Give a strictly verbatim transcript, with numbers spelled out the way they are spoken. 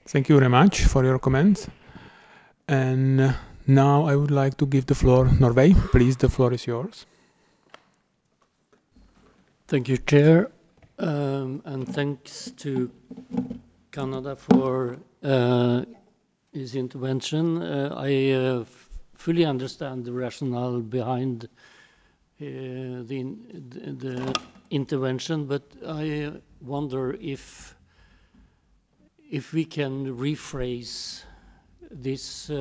Thank you very much for your comments. And uh, now I would like to give the floor, Norway. Please, the floor is yours. Thank you, Chair, um, and thanks to Canada for uh, his intervention. Uh, I uh, fully understand the rationale behind uh, the, the intervention, but I wonder if if we can rephrase this. Uh,